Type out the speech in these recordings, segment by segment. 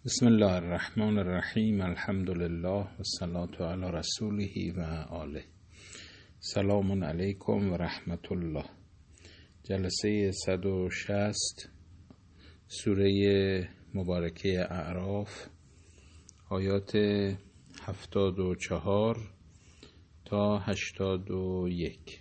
بسم الله الرحمن الرحیم. الحمد لله و الصلاة علی رسوله و آله. سلام علیکم و رحمت الله. جلسه 160 سوره مبارکه اعراف، آیات 74 تا 81.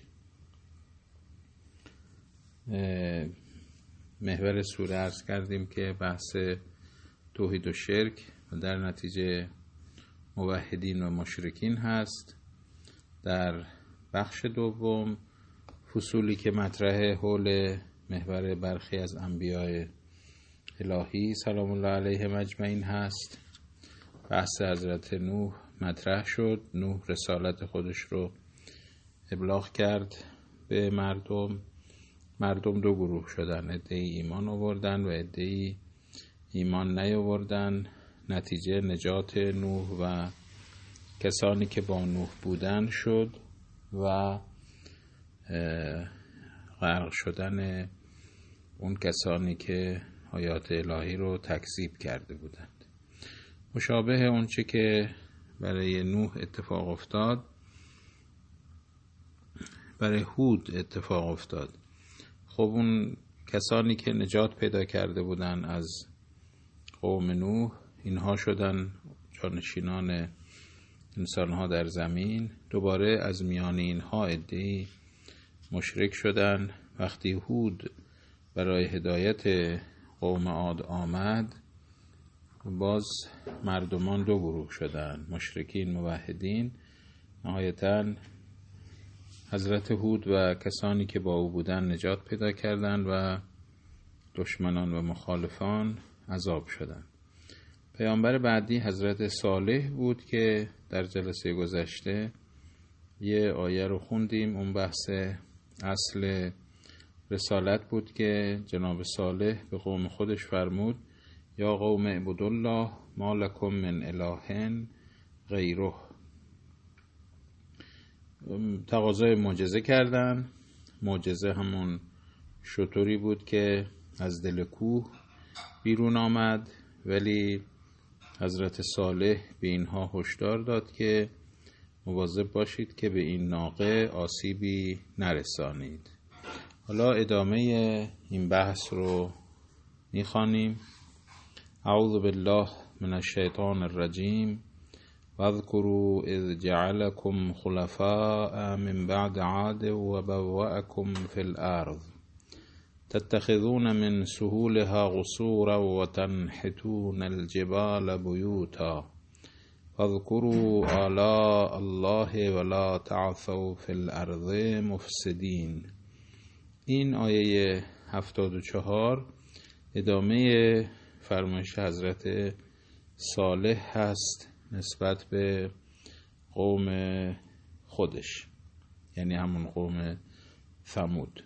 محور سوره عرض کردیم که بحث توحید و شرک و در نتیجه موحدین و مشرکین هست. در بخش دوم فصولی که مطرح حول محور برخی از انبیاء الهی سلام الله علیهم اجمعین هست. بحث حضرت نوح مطرح شد. نوح رسالت خودش رو ابلاغ کرد به مردم دو گروه شدن، عده‌ای ایمان آوردن و عده‌ای ایمان نیاوردن. نتیجه نجات نوح و کسانی که با نوح بودن شد و غرق شدن اون کسانی که آیات الهی رو تکذیب کرده بودند. مشابه اون چه که برای نوح اتفاق افتاد برای هود اتفاق افتاد. خب اون کسانی که نجات پیدا کرده بودن از قوم نوح، اینها شدن جانشینان انسانها در زمین. دوباره از میان اینها عده‌ای مشرک شدن. وقتی هود برای هدایت قوم عاد آمد، باز مردمان دو گروه شدن، مشرکین موحدین. نهایتاً حضرت هود و کسانی که با او بودن نجات پیدا کردند و دشمنان و مخالفان عذاب شدند. پیامبر بعدی حضرت صالح بود که در جلسه گذشته یه آیه رو خوندیم. اون بحث اصل رسالت بود که جناب صالح به قوم خودش فرمود: یا قوم اعبدوا الله ما لکم من اله غیره. تقاضای معجزه کردن. معجزه همون شتری بود که از دل کوه بیرون آمد، ولی حضرت صالح به اینها هشدار داد که مواظب باشید که به این ناقه آسیبی نرسانید. حالا ادامه این بحث رو میخوانیم. اعوذ بالله من الشیطان الرجیم. واذکروا اذ جعلکم خلفاء من بعد عاد و بوأکم فی الارض تتخذون من سهولها قصورا وتنحتون الجبال بیوتا واذکروا آلاء الله ولا تعثوا فی الارض مفسدین. این آیه 74 ادامه فرمایش حضرت صالح هست نسبت به قوم خودش، یعنی همون قوم ثمود.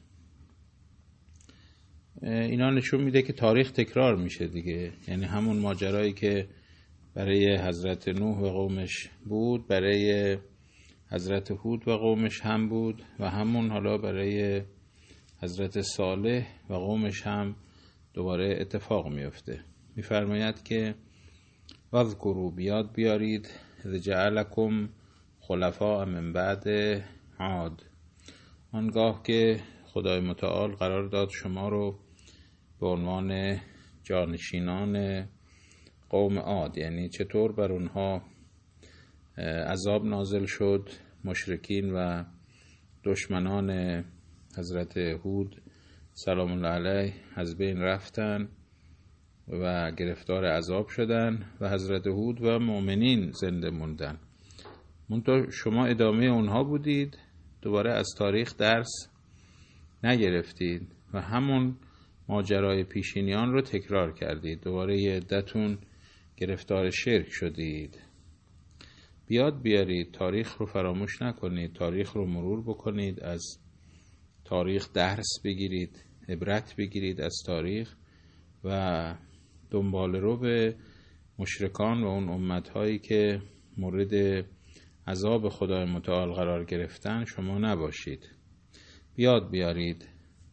اینا نشون میده که تاریخ تکرار میشه دیگه، یعنی همون ماجرایی که برای حضرت نوح و قومش بود برای حضرت هود و قومش هم بود و همون حالا برای حضرت صالح و قومش هم دوباره اتفاق میفته. میفرماید که واذکروا، بیاد بیارید، اذ جعلکم خلفاء من بعد عاد، آنگاه که خدای متعال قرار داد شما رو به عنوان جانشینان قوم عاد، یعنی چطور بر اونها عذاب نازل شد. مشرکین و دشمنان حضرت هود سلام الله علیه از بین رفتن و گرفتار عذاب شدن و حضرت هود و مؤمنین زنده موندن. منتها شما ادامه اونها بودید، دوباره از تاریخ درس نگرفتید و همون ماجرای پیشینیان رو تکرار کردید. دوباره یه عدتون گرفتار شرک شدید. بیاد بیارید، تاریخ رو فراموش نکنید، تاریخ رو مرور بکنید، از تاریخ درس بگیرید، عبرت بگیرید از تاریخ و دنبال رو به مشرکان و اون امتهایی که مورد عذاب خدای متعال قرار گرفتن شما نباشید. بیاد بیارید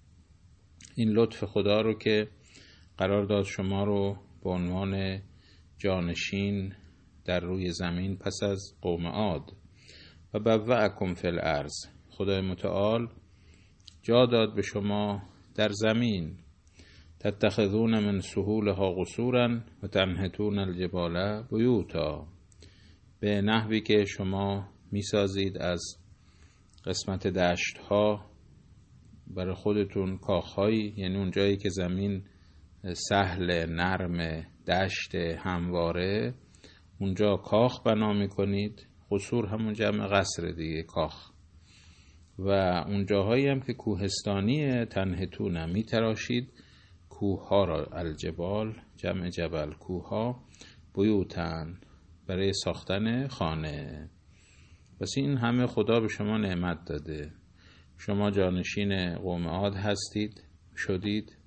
این لطف خدا رو که قرار داد شما رو به عنوان جانشین در روی زمین پس از قوم عاد. و بوأکم فی الارض، خدای متعال جا داد به شما در زمین. تتخذون من سهولها قصورا و تنحتون الجبال بیوتا، به نحوی که شما میسازید از قسمت دشت ها برای خودتون کاخهایی، یعنی اون جایی که زمین سهل نرم دشت همواره اونجا کاخ بنا میکنید. قصور همون جمع قصر دیگه، کاخ. و اون جاهایی هم که کوهستانی تنحتون میتراشید کوه ها را، الجبال جمع جبل، کوه ها، بیوتن برای ساختن خانه. پس این همه خدا به شما نعمت داده. شما جانشین قوم عاد هستید، شدید،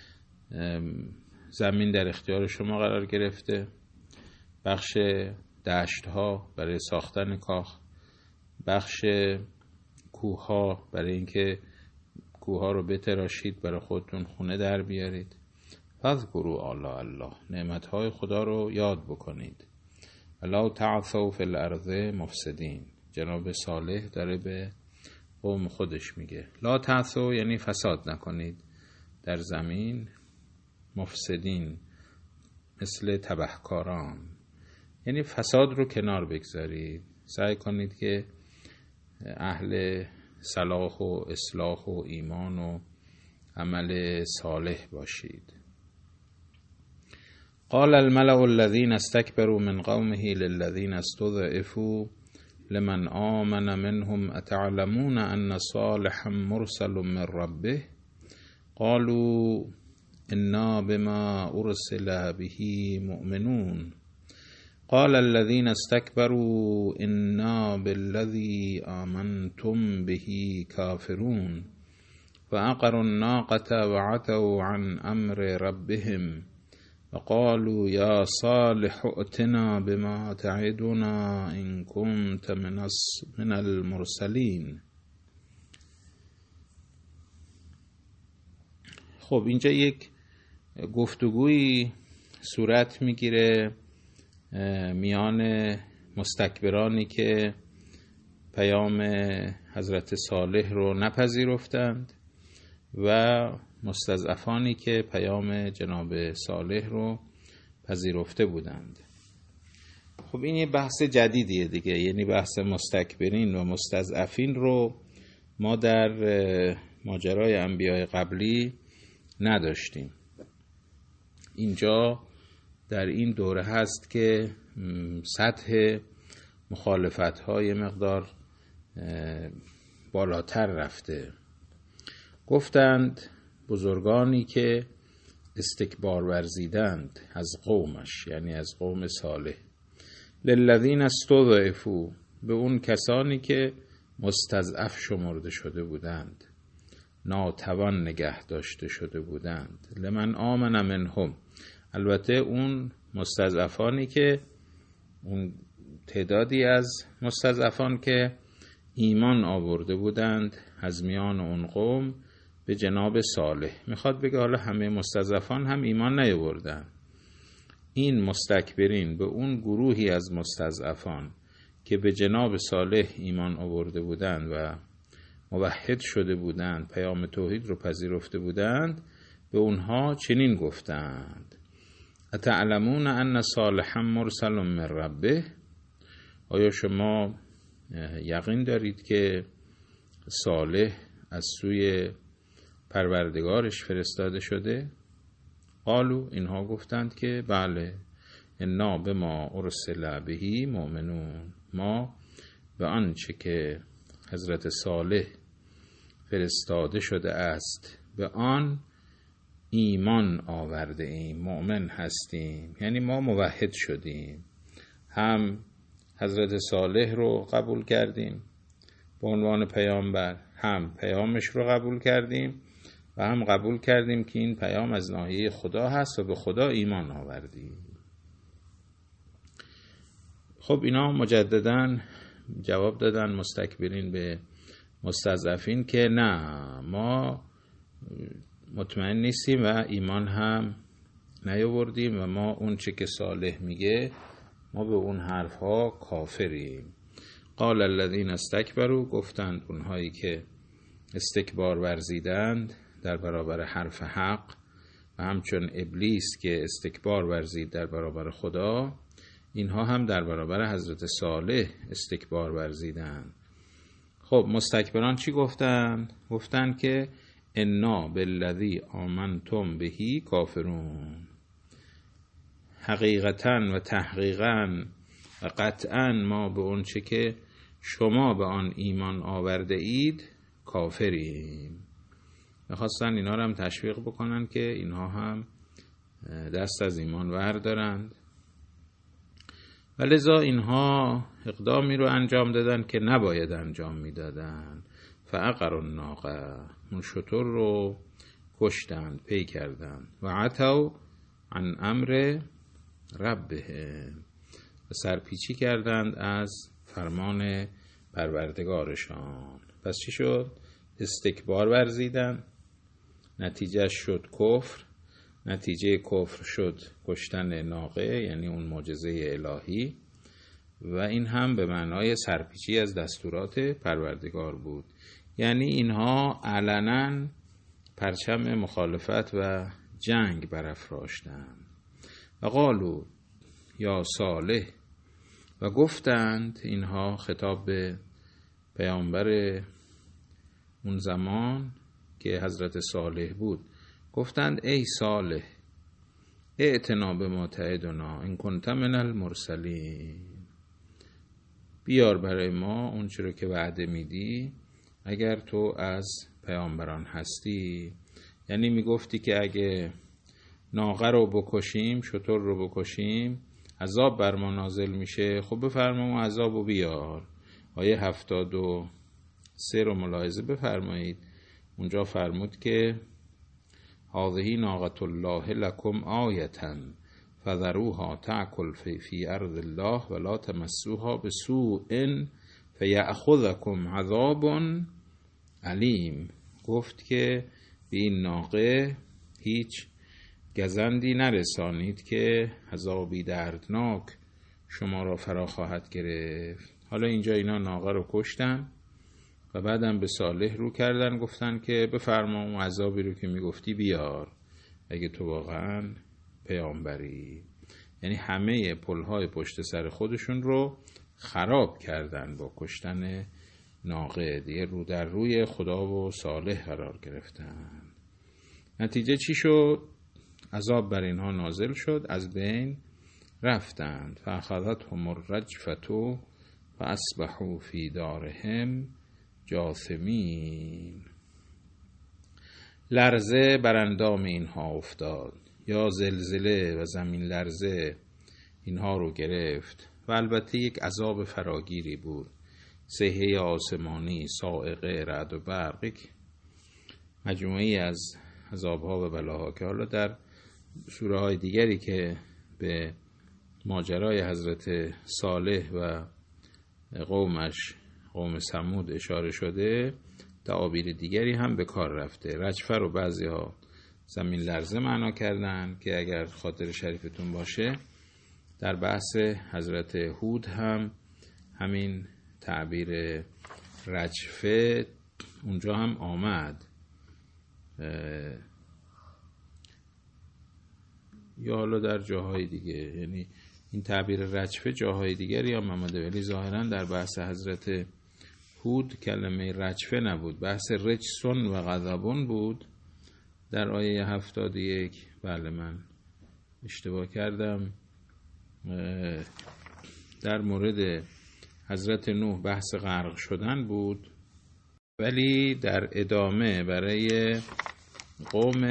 زمین در اختیار شما قرار گرفته، بخش دشت ها برای ساختن کاخ، بخش کوه ها برای اینکه کوه ها رو بتراشید برای خودتون خونه در بیارید. فاذکروا آلاء الله، نعمت های خدا رو یاد بکنید. ولا تعثوا فی الارض مفسدین، جناب صالح داره به قوم خودش میگه لا تعثوا یعنی فساد نکنید در زمین، مفسدین مثل تبهکاران، یعنی فساد رو کنار بگذارید، سعی کنید که اهل صلاح و اصلاح و ایمان و عمل صالح باشید. قال الملأ الذين استكبروا من قومه للذين استضعفوا لمن آمن منهم أتعلمون أن صالحا مرسل من ربه قالوا إنا بما أرسل به مؤمنون قال الذين استكبروا إنا بالذي آمنتم به كافرون فعقروا الناقة وعتوا عن أمر ربهم وقالوا يا صالح ائتنا بما تعدنا إن كنت من المرسلين. خب اینجا یک گفتگویی صورت میگیره میان مستکبرانی که پیام حضرت صالح رو نپذیرفتند و مستضعفانی که پیام جناب صالح رو پذیرفته بودند. خب این یه بحث جدیدیه دیگه، یعنی بحث مستکبرین و مستضعفین رو ما در ماجرای انبیاء قبلی نداشتیم. اینجا در این دوره هست که سطح مخالفت‌های مقدار بالاتر رفته. گفتند بزرگانی که استکبار ورزیدند از قومش، یعنی از قوم صالح، للذین استضعفوا، به اون کسانی که مستضعف شمرده شده بودند، ناتوان نگه داشته شده بودند، لمن آمن منهم، البته اون مستضعفانی که اون تعدادی از مستضعفان که ایمان آورده بودند از میان اون قوم به جناب صالح. میخواد بگه حالا همه مستضعفان هم ایمان نیاوردن، این مستکبرین به اون گروهی از مستضعفان که به جناب صالح ایمان آورده بودند و موحد شده بودند، پیام توحید رو پذیرفته بودند، به اونها چنین گفتند اتعلمون ان صالحا مرسل من ربه، آیا شما یقین دارید که صالح از سوی پروردگارش فرستاده شده؟ قالو، اینها گفتند که بله، انا بما ارسل به مؤمنون، ما به آنچه که حضرت صالح فرستاده شده است به آن ایمان آورده ایم، مؤمن هستیم، یعنی ما موحد شدیم، هم حضرت صالح رو قبول کردیم به عنوان پیامبر، هم پیامش رو قبول کردیم و هم قبول کردیم که این پیام از ناحیه خدا هست و به خدا ایمان آوردیم. خب اینا مجدداً جواب دادن مستکبرین به مستضعفین که نه، ما مطمئن نیستیم و ایمان هم نیاوردیم و ما اون چه که صالح میگه ما به اون حرفها کافریم. قال الذین استکبروا، گفتند اونهایی که استکبار ورزیدند در برابر حرف حق و همچون ابلیس که استکبار ورزید در برابر خدا، اینها هم در برابر حضرت صالح استکبار ورزیدند. خب مستکبران چی گفتند؟ گفتند که انا بالذی آمنتم بهی کافرون، حقیقتاً و تحقیقاً و قطعاً ما به اون چه که شما به آن ایمان آورده اید کافریم. میخواستن اینا رو هم تشویق بکنن که اینها هم دست از ایمان وردارند و لذا اینها اقدامی رو انجام دادن که نباید انجام میدادن. فعقروا الناقه، اون شتر رو کشتند، پی کردند. و عتوا عن امر ربهم، و سرپیچی کردند از فرمان پروردگارشان. پس چی شد؟ استکبار ورزیدن، نتیجه شد کفر، نتیجه کفر شد کشتن ناقه، یعنی اون معجزه الهی، و این هم به معنای سرپیچی از دستورات پروردگار بود. یعنی اینها علنا پرچم مخالفت و جنگ برافراشتند. و قالوا یا صالح، و گفتند اینها خطاب به پیامبر اون زمان که حضرت صالح بود، گفتند ای صالح ائتنا بما تعدنا ان کنت من المرسلین، بیار برای ما اون چیزی که وعده میدی اگر تو از پیامبران هستی. یعنی میگفتی که اگه ناقه رو بکشیم، شتر رو بکشیم، عذاب بر ما نازل میشه. خب بفرما عذاب رو بیار. آیه 73 رو ملاحظه بفرمایید. اونجا فرمود که هذه ناقة الله لکم آیة فذروها تأکل فی ارض الله ولا تمسوها بسوء فیأخذکم عذاب علیم. گفت که به این ناقه هیچ گزندی نرسانید که عذابی دردناک شما را فرا خواهد گرفت. حالا اینجا اینا ناقه رو کشتن و بعدم به صالح رو کردن، گفتن که بفرما اون عذابی رو که میگفتی بیار اگه تو واقعا پیامبری. یعنی همه پلهای پشت سر خودشون رو خراب کردن با کشتن ناقه، دیگه رو در روی خدا و صالح قرار گرفتن. نتیجه چی شد؟ عذاب بر اینها نازل شد، از بین رفتند. فاخذتهم الرجفة فاصبحوا فی دارهم جاثمین. لرزه بر اندام اینها افتاد، یا زلزله و زمین لرزه اینها رو گرفت و البته یک عذاب فراگیری بود. صیحه آسمانی، صاعقه، رعد و برق، یک مجموعی از عذابها و بلاها که حالا در سوره های دیگری که به ماجرای حضرت صالح و قومش، قوم ثمود اشاره شده، تعابیر دیگری هم به کار رفته. رجفه رو بعضی ها زمین لرزه معنا کردن که اگر خاطر شریفتون باشه در بحث حضرت هود هم همین تعبیر رجفه اونجا هم آمد، یا حالا در جاهای دیگه. یعنی این تعبیر رجفه جاهای دیگری هم آمده، ولی ظاهرا در بحث حضرت هود کلمه رجفه نبود، بحث رجسون و غضبون بود در آیه 71. بله من اشتباه کردم. در مورد حضرت نوح بحث غرق شدن بود، ولی در ادامه برای قوم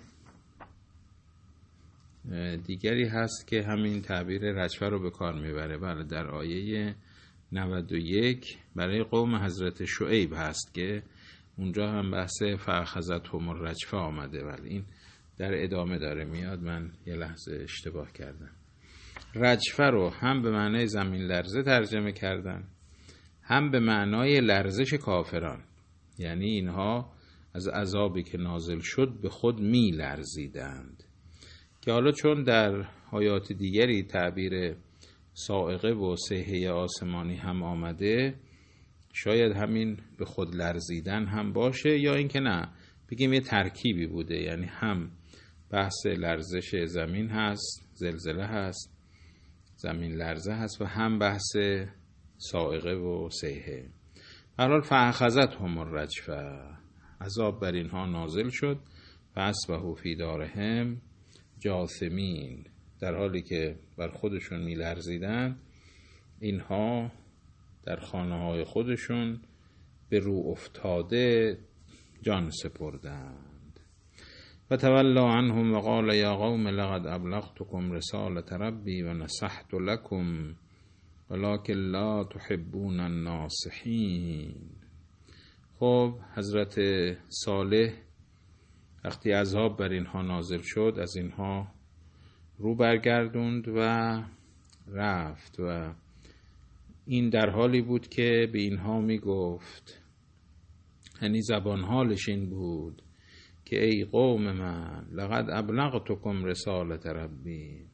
دیگری هست که همین تعبیر رجفه رو به کار میبره. بله در آیه 91 برای قوم حضرت شعیب هست که اونجا هم بحث فاخذتهم الرجفه آمده، ولی این در ادامه داره میاد. من یه لحظه اشتباه کردم. رجفه رو هم به معنای زمین لرزه ترجمه کردن، هم به معنای لرزش کافران. یعنی اینها از عذابی که نازل شد به خود می لرزیدند. که حالا چون در آیات دیگری تعبیر صاعقه و صیحه آسمانی هم آمده، شاید همین به خود لرزیدن هم باشه، یا اینکه نه بگیم یه ترکیبی بوده، یعنی هم بحث لرزش زمین هست، زلزله هست، زمین لرزه هست، و هم بحث صاعقه و صیحه. هر حال فاخذتهم الرجفه، عذاب بر اینها نازل شد، فاصبحوا فی دارهم جاثمین، در حالی که بر خودشون میلرزیدن، اینها در خانه های خودشون به رو افتاده جان سپردند. و تولى عنهم و قال یا قوم لقد ابلغتكم رسالة ربی و نصحت لكم ولكن لا تحبون الناصحین. خب حضرت صالح وقتی عذاب بر اینها نازل شد، از اینها رو برگردوند و رفت، و این در حالی بود که به اینها می گفت، یعنی زبان حالش این بود که ای قوم من لقد ابلغتكم رسالة ربی،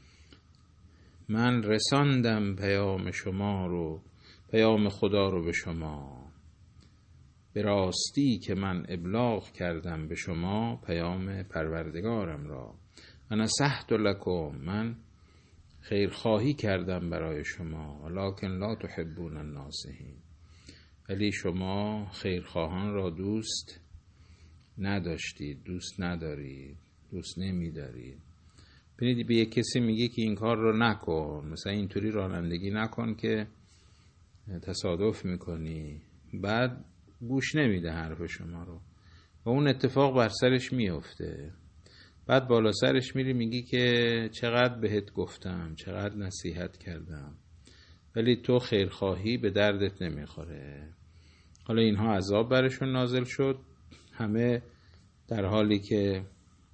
من رساندم پیام شما رو، پیام خدا رو به شما، به راستی که من ابلاغ کردم به شما پیام پروردگارم را. و نصحت لکم، من خیرخواهی کردم برای شما، ولکن لا تحبون الناصحین، ولی شما خیرخواهان را دوست نداشتید، دوست ندارید، دوست نمیدارید. ببینید به یک کسی میگه که این کار رو نکن، مثلا اینطوری رانندگی نکن که تصادف میکنی، بعد گوش نمیده حرف شما رو و اون اتفاق بر سرش میفته، بعد بالا سرش میری میگی که چقدر بهت گفتم، چقدر نصیحت کردم، ولی تو خیرخواهی به دردت نمیخوره. حالا اینها عذاب برشون نازل شد، همه در حالی که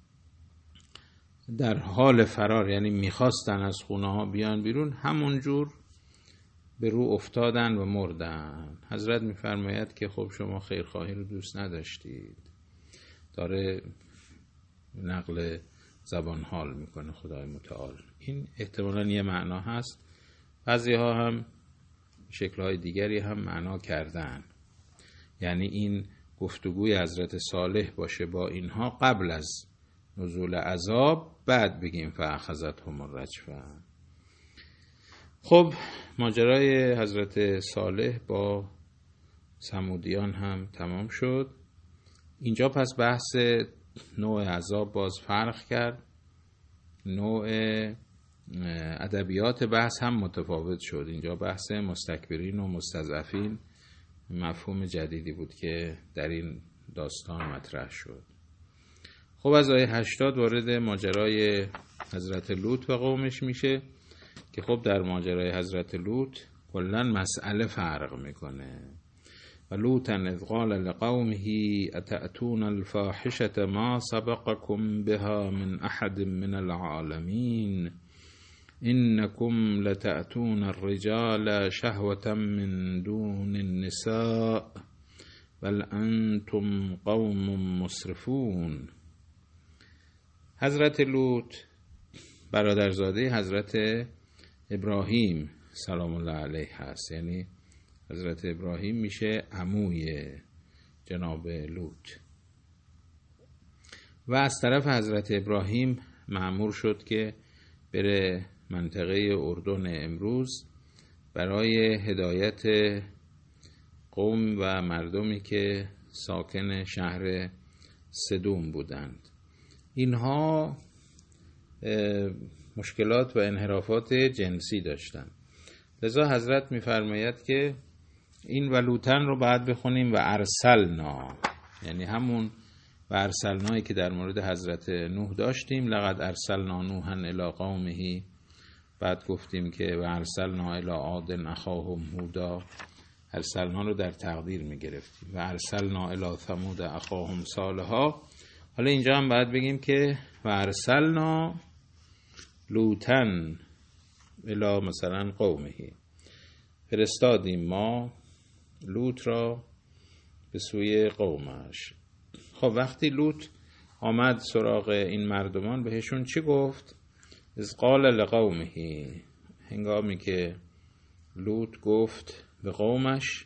در حال فرار، یعنی میخواستن از خونه ها بیان بیرون، همونجور به رو افتادن و مردن. حضرت میفرماید که خب شما خیرخواهی رو دوست نداشتید. داره نقل زبان حال میکنه خدای متعال. این احتمالاً یه معنا هست، بعضی ها هم شکل‌های دیگری هم معنا کردن، یعنی این گفتگوی حضرت صالح باشه با اینها قبل از نزول عذاب، بعد بگیم فاخذتهم الرجفه. خب ماجرای حضرت صالح با ثمودیان هم تمام شد. اینجا پس بحث نوع عذاب باز فرق کرد، نوع ادبیات بحث هم متفاوت شد. اینجا بحث مستکبرین و مستضعفین مفهوم جدیدی بود که در این داستان مطرح شد. خب از آیه 80 وارد ماجرای حضرت لوط و قومش میشه که خب در ماجرای حضرت لوط کلاً مسئله فرق میکنه. و لوطا اذ قال لقومه اتأتون الفاحشة ما سبقكم بها من احد من العالمین انکم لتأتون الرجال شهوة من دون النساء بل انتم قوم مسرفون. حضرت لوط برادرزاده حضرت ابراهیم سلام الله علیه هست، یعنی حضرت ابراهیم میشه عموی جناب لوط و از طرف حضرت ابراهیم مأمور شد که بره منطقه اردن امروز برای هدایت قوم و مردمی که ساکن شهر سدوم بودند. اینها مشکلات و انحرافات جنسی داشتند، لذا حضرت میفرماید که این ولوطن رو بعد بخونیم و ارسلنا، یعنی همون و ارسلنایی که در مورد حضرت نوح داشتیم، لقد ارسلنا نوحا الی قومه، بعد گفتیم که و ارسلنا الی عاد اخاهم هودا، ارسلنا رو در تقدیر میگرفتیم، و ارسلنا الی ثمود اخاهم صالحا. حالا اینجا هم باید بگیم که و ارسلنا لوطن الی مثلا قومه، فرستادیم ما لوط را به سوی قومش. خب وقتی لوط آمد سراغ این مردمان، بهشون چی گفت؟ اذ قال لقومه، هنگامی که لوط گفت به قومش.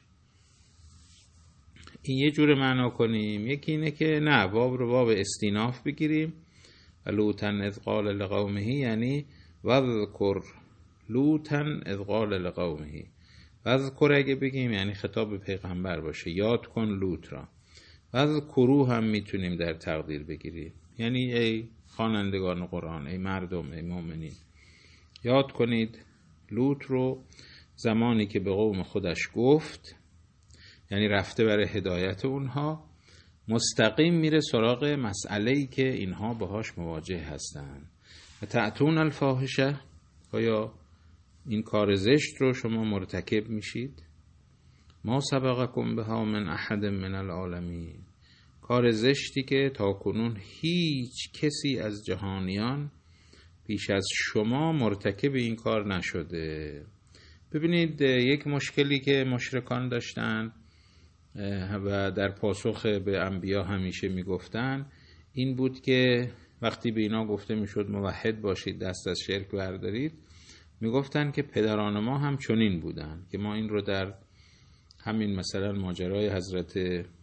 این یه جور معنا کنیم، یکی اینه که نه، باب رو باب استیناف بگیریم. و لوطا اذ قال لقومه یعنی وذکر لوطا اذ قال لقومه. وذکر اگه بگیم یعنی خطاب به پیغمبر باشه، یاد کن لوط را. وذکروا هم میتونیم در تقدیر بگیریم، یعنی ای خوانندگان قرآن، ای مردم، ای مؤمنین، یاد کنید لوط رو زمانی که به قوم خودش گفت، یعنی رفته برای هدایت اونها، مستقیم میره سراغ مسئله‌ای که اینها باهاش مواجه هستن. و تأتون الفاحشه، آیا این کار زشت رو شما مرتکب میشید؟ ما سبقکم بها من احد من العالمین، کار زشتی که تا کنون هیچ کسی از جهانیان پیش از شما مرتکب این کار نشده. ببینید یک مشکلی که مشرکان داشتن و در پاسخ به انبیا همیشه میگفتن این بود که وقتی به اینا گفته میشد موحد باشید، دست از شرک بردارید، میگفتن که پدران ما هم چنین بودن، که ما این رو در همین مثلا ماجرای حضرت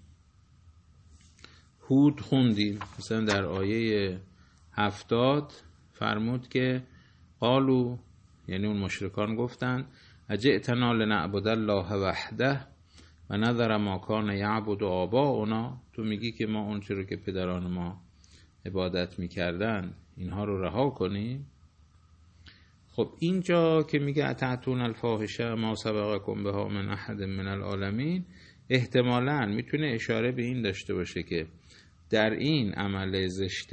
هود خوندیم. مثلا در آیه 70 فرمود که قالو، یعنی اون مشرکان گفتن اجئتنا لنعبد الله وحده و نذر ما کان یعبد آباؤنا، تو میگی که ما اون چیزی که پدران ما عبادت میکردن اینها رو رها کنیم؟ خب اینجا که میگه اتعتون الفاحشه ما سبقکم بها من احد من العالمین، احتمالاً میتونه اشاره به این داشته باشه که در این عمل زشت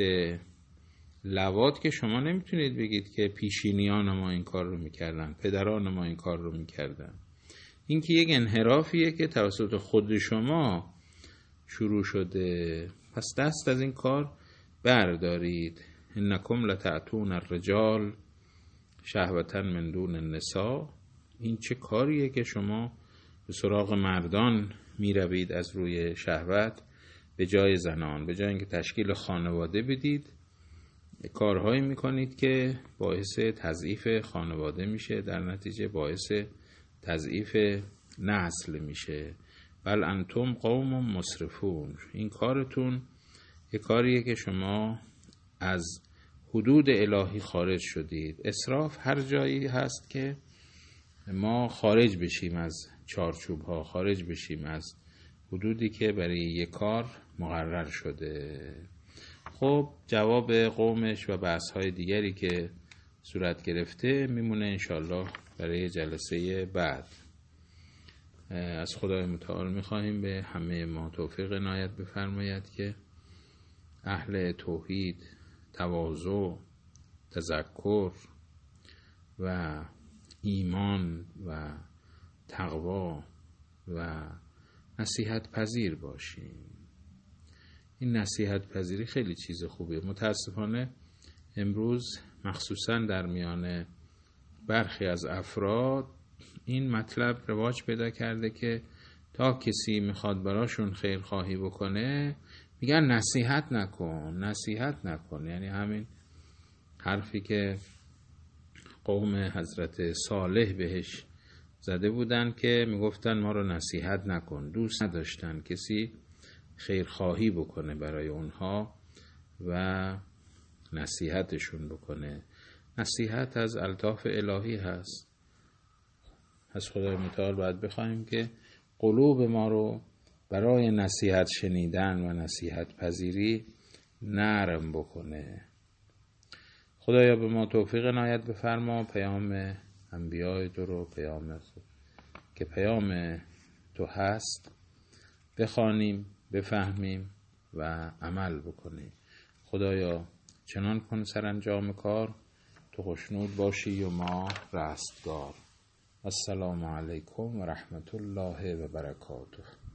لواط که شما نمیتونید بگید که پیشینیان ما این کار رو میکردن، پدران ما این کار رو میکردن. این که یک انحرافیه که توسط خود شما شروع شده، پس دست از این کار بردارید. انکم لتأتون الرجال شهوة من دون النساء، این چه کاریه که شما به سراغ مردان می روید از روی شهوت به جای زنان؟ به جای اینکه تشکیل خانواده بدید، کارهایی می کنید که باعث تضعیف خانواده میشه، در نتیجه باعث تضعیف نسل میشه. بل انتم قوم مسرفون، این کارتون یک کاریه که شما از حدود الهی خارج شدید. اسراف هر جایی هست که ما خارج بشیم از چارچوب ها، خارج بشیم از حدودی که برای یک کار مقرر شده. خب جواب قومش و بحث های دیگری که صورت گرفته میمونه انشالله برای جلسه بعد. از خدای متعال میخواهیم به همه ما توفیق عنایت بفرماید که اهل توحید، تواضع، تذکر و ایمان و تقوا و نصیحت پذیر باشیم. این نصیحت پذیری خیلی چیز خوبیه. متاسفانه امروز مخصوصا در میان برخی از افراد این مطلب رواج پیدا کرده که تا کسی میخواد براشون خیرخواهی بکنه میگن نصیحت نکن، نصیحت نکن. یعنی همین حرفی که قوم حضرت صالح بهش زده بودن که میگفتن ما رو نصیحت نکن، دوست نداشتن کسی خیرخواهی بکنه برای اونها و نصیحتشون بکنه. نصیحت از الطاف الهی هست. از خدای متعال باید بخوایم که قلوب ما رو برای نصیحت شنیدن و نصیحت پذیری نرم بکنه. خدایا به ما توفیق عنایت بفرما، پیام انبیای تو رو، پیام که پیام تو هست، بخوانیم، بفهمیم و عمل بکنیم. خدایا چنان کن سرانجام کار تو خوشنود باشی و ما رستگار. السلام علیکم و رحمت الله و برکاته.